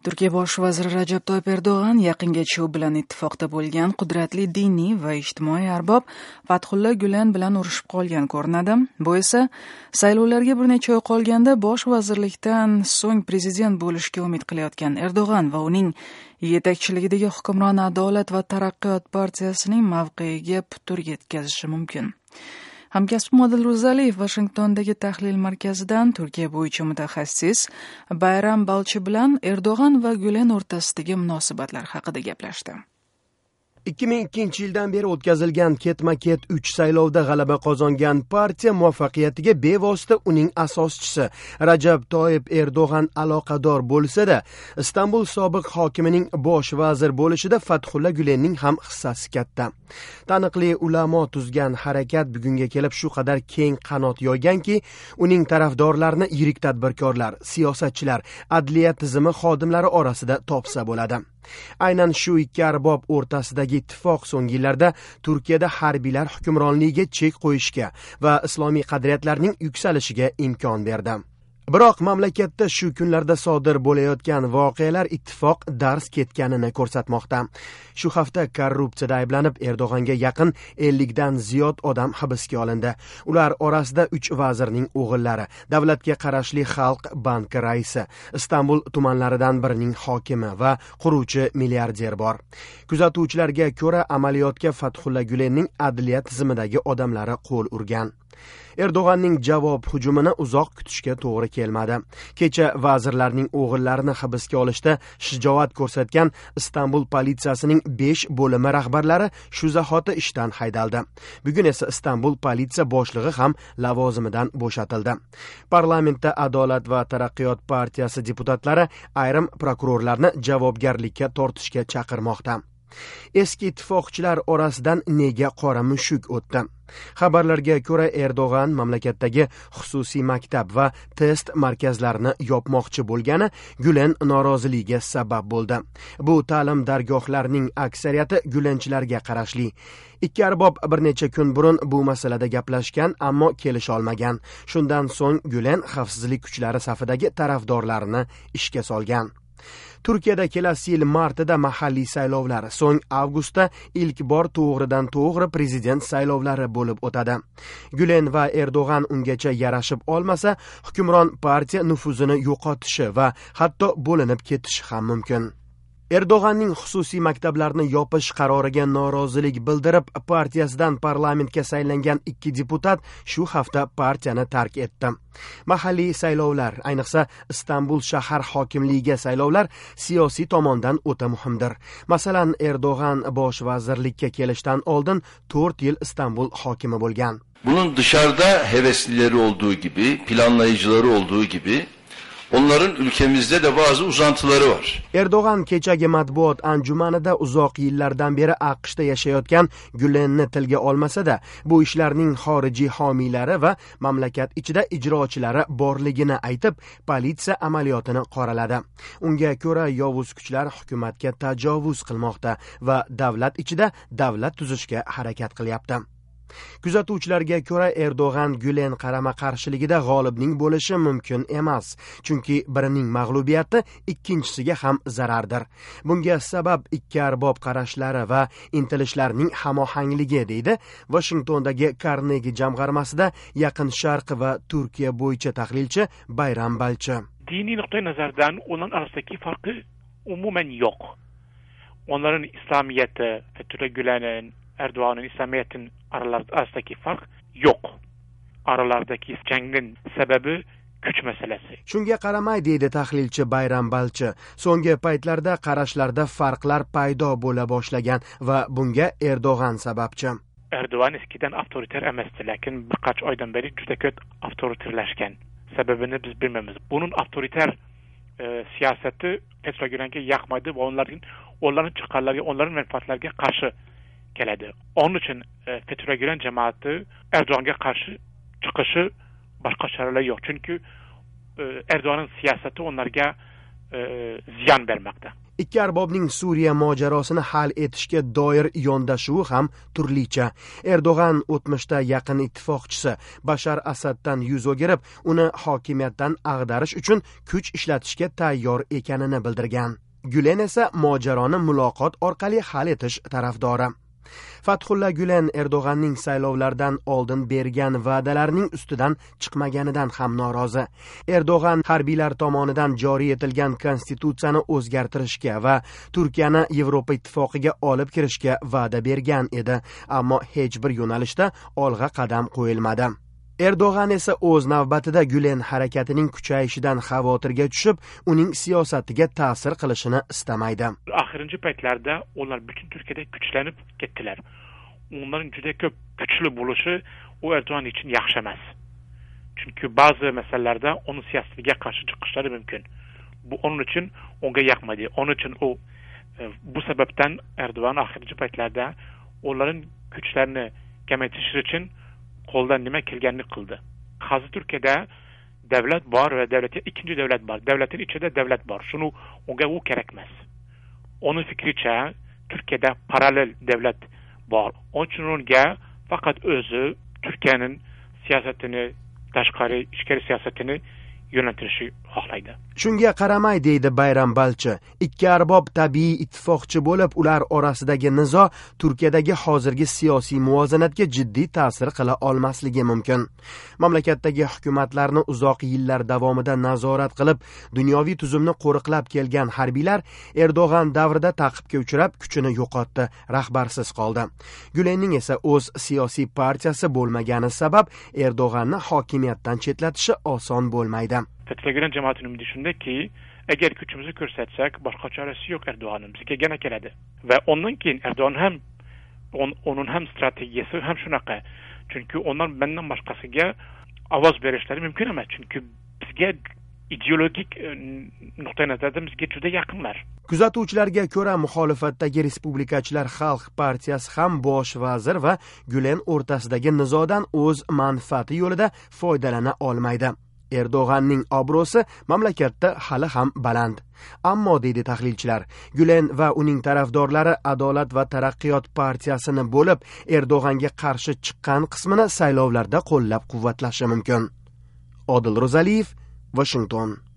Turkiya bosh vaziri Rajab Toyyib Erdo'g'an yaqingacha u bilan ittifoqda bo'lgan qudratli diniy va ijtimoiy arbob Fathulla Gulen bilan urushib qolgan ko'rinadi. Bu esa saylovlarga bir necha oy qolganda bosh vazirlikdan so'ng prezident bo'lishga umid qilayotgan Erdo'g'an va uning yetakchiligidagi hukmron Adolat va taraqqiyot partiyasining mavqeyiga putur yetkazishi mumkin. Hamkasbim Odil Ro'zaliyev Washingtondagi tahlil markazidan Turkiya bo'yicha mutaxassis Bayram Balchi bilan Erdo'g'an va Gulen o'rtasidagi munosabatlar haqida gaplashdi. 2002 yildan beri o'tkazilgan ketma-ket 3 saylovda g'alaba qozongan partiya muvaffaqiyatiga bevosita uning asoschisi Rajab Toyyib Erdo'g'an aloqador bo'lsa-da, Istanbul sobiq hokimining bosh vazir bo'lishida Fathulla Gulenning ham hissasi katta. Taniqli ulamo tuzgan harakat bugunga kelib shu qadar keng qanot yoyganki, uning tarafdorlarini yirik tadbirkorlar, siyosatchilar, adliya tizimi xodimlari orasida topsa bo'ladi. Aynan shu ikki arbob o'rtasidagi ittifoq so'nggi yillarda Turkiyada harbiylar hukmronligiga chek qo'yishga va islomiy qadriyatlarning yuksalishiga imkon berdi. Biroq mamlakatda shu kunlarda sodir bo'layotgan voqealar ittifoq dars ketganini ko'rsatmoqda. Shu hafta korrupsiyada ayblanib Erdo'g'anga yaqin 50 dan ziyod odam hibsga olindi. Ular orasida 3 vazirning o'g'illari, davlatga qarashli Xalq banki raisi, Istanbul tumanlaridan birining hokimi va quruvchi milliarder bor. Kuzatuvchilarga ko'ra, amaliyotga Fathulla Gulenning adliya tizimidagi odamlari qo'l urgan. Erdo'g'anning javob hujumini uzoq kutishga to'g'ri kelmadi. Kecha vazirlarning o'g'illarini hibsga olishda shijoat ko'rsatgan Istanbul politsiyasining 5 bo'limi rahbarlari shu zahoti ishdan haydaldi. Bugun esa Istanbul politsiya boshlig'i ham lavozimidan bo'shatildi. Parlamentda Adolat va taraqqiyot partiyasi deputatlari ayrim prokurorlarni javobgarlikka tortishga chaqirmoqda. Eski ittifoqchilar orasidan nega qora mushuk o'tdi? Xabarlarga ko'ra, Erdo'g'an mamlakatdagi xususiy maktab va test markazlarini yopmoqchi bo'lgani Gulen noroziligiga sabab bo'ldi. Bu ta'lim dargohlarining aksariyati gulenchilarga qarashli. Ikki arbob bir necha kun burun bu masalada gaplashgan, ammo kelisha olmagan. Shundan so'ng Gulen xavfsizlik kuchlari safidagi tarafdorlarini ishga solgan. Turkiyada kelasi yil martida mahalliy saylovlar, so'ng avgustda ilk bor to'g'ridan to'g'ri prezident saylovlari bo'lib o'tadi. Gulen va Erdo'g'an ungacha yarashib olmasa, hukmron partiya nufuzini yo'qotishi va hatto bo'linib ketishi ham mumkin. Erdo'g'anning xususiy maktablarni yopish qaroriga norozilik bildirib, partiyasidan parlamentga saylangan 2 deputat shu hafta partiyani tark etdi. Mahalliy saylovlar, ayniqsa Istanbul shahar hokimligiga saylovlar siyosiy tomondan o'ta muhimdir. Masalan, Erdo'g'an bosh vazirlikka kelishdan oldin 4 yil Istanbul hokimi bo'lgan. Bunun dışarıda heveslileri olduğu gibi, planlayıcıları olduğu gibi onların ülkemizde de bazı uzantıları var. Erdo'g'an kechagi matbuot anjumanida uzoq yillardan beri AQShda yashayotgan Gulenni tilga olmasa-da, bu ishlarning xorijiy homiylari va mamlakat ichida ijrochilari borligini aytib, politsiya amaliyotini qoraladi. Unga ko'ra, yovuz kuchlar hukumatga tajovuz qilmoqda va davlat ichida davlat tuzishga harakat qilyapti. Kuzatuvchilarga ko'ra, Erdo'g'an Gulen qarama-qarshiligida g'olibning bo'lishi mumkin emas, chunki birining mag'lubiyati ikkinchisiga ham zarardir. Bunga sabab ikki arbob qarashlari va intilishlarning hamohangligi, deydi Washingtondagi Carnegie jamg'armasida Yaqin Sharq va Turkiya bo'yicha tahlilchi Bayram Balchi. Diniy nuqtai nazardan uning arasidagi farqi umuman yo'q. Onların İslamiyeti, Fethullah Gülen'in, Erdoğan'ın İslamiyet'in arasındaki fark yok. Aralardaki jangning sebebi kuch masalasi. Shunga qaramay, deydi tahlilchi Bayram Balchi, so'nggi paytlarda qarashlarda farqlar paydo bo'la boshlagan va bunga Erdo'g'an sababchi. Erdo'g'an eskiden avtoriter emasdi, lekin birkaç oydan beri juda ko'p avtoriterlashgan. Sebebini biz bilmemiz. Bunun avtoriter siyosati Fethullah Gülen'ga yoqmaydi va onların çıkarlarga, onların menfaatlarga qarshi keladi. Onun için Fethullah Gülen cemaati Erdoğan'a karşı çıkışı başka çareler yok. Çünkü Erdoğan'ın siyaseti onlara ziyan vermekte. Ikki arbobning Suriya mojarosini hal etishga doir yondashuvi ham turlicha. Erdo'g'an o'tmishda yaqin ittifoqchisi Bashar Asaddan yuz o'girib, uni hokimiyatdan ag'darish uchun kuch ishlatishga tayyor ekanini bildirgan. Gulen esa mojaroni muloqot orqali hal etish tarafdori. Fathulla Gulen Erdo'g'anning saylovlardan oldin bergan va'dalarning ustidan chiqmaganidan ham norozi. Erdo'g'an harbiylar tomonidan joriy etilgan konstitutsiyani o'zgartirishga va Turkiyani Yevropa ittifoqiga olib kirishga va'da bergan edi, ammo hech bir yo'nalishda olg'a qadam qo'yilmadi. Erdo'g'an esa o'z navbatida Gulen harakatining kuchayishidan xavotirga tushib, uning siyosatiga ta'sir qilishini istamaydi. Oxirgi paytlarda ular butun Turkiyada kuchlanib ketdilar. Onların juda ko'p kuchli bo'lishi u Erdo'g'an uchun yaxshi emas. Chunki ba'zi masalalarda onun siyosatiga qarshi chiqishlari mumkin. Bu onun uchun unga yoqmaydi. Onun uchun bu sababdan Erdo'g'an oxirgi paytlarda onların kuchlarini kamaytirish uchun qo'ldan nima kelganini qildi. Hozir Turkiyada davlat bor va davlatda ikkinchi davlat bor. Davlatning ichida davlat bor. Shuni unga u kerak emas. Onun fikricha Turkiyada paralel davlat bor. Onun uchun unga faqat o'zi Turkiyaning siyosatini, tashqari ichkari siyosatini yo'naltirishi xohlaydi. Shunga qaramay, deydi Bayram Balchi, ikki arbob tabiiy ittifoqchi bo'lib, ular orasidagi nizo Turkiyadagi hozirgi siyosiy muvozanatga jiddiy ta'sir qila olmasligi mumkin. Mamlakatdagi hukumatlarni uzoq yillar davomida nazorat qilib, dunyoviy tuzumni qo'riqlab kelgan harbiylar Erdo'g'an davrida ta'qibga uchrab, kuchini yo'qotdi, rahbarsiz qoldi. Gulenning esa o'z siyosiy partiyasi bo'lmagani sabab Erdo'g'anni hokimiyatdan chetlatishi oson bo'lmaydi. Fethullah jamoatining umidi shundaki, agar kuchimizni ko'rsatsak, boshqa chorasi yo'q Erdo'g'anning bizga gana keladi. Va ondan keyin Erdo'g'an ham onun ham strategiyasi ham shunaqa. Chunki onlar mendan boshqasiga ovoz berishlari mumkin emas. Chunki bizga ideologik nuqtai nazardan bizga juda yaqinlar. Kuzatuvchilarga ko'ra, muxolifatdagi Respublikachilar xalq partiyasi ham bosh vazir va Gulen o'rtasidagi nizodan o'z manfaati yo'lida foydalana olmaydi. Erdo'g'anning obro'si mamlakatda hali ham baland. Ammo, deydi tahlilchilar, Gulen va uning tarafdorlari Adolat va taraqqiyot partiyasini bo'lib, Erdo'g'anga qarshi chiqqan qismini saylovlarda qo'llab-quvvatlashi mumkin. Odil Ro'zaliyev, Washington.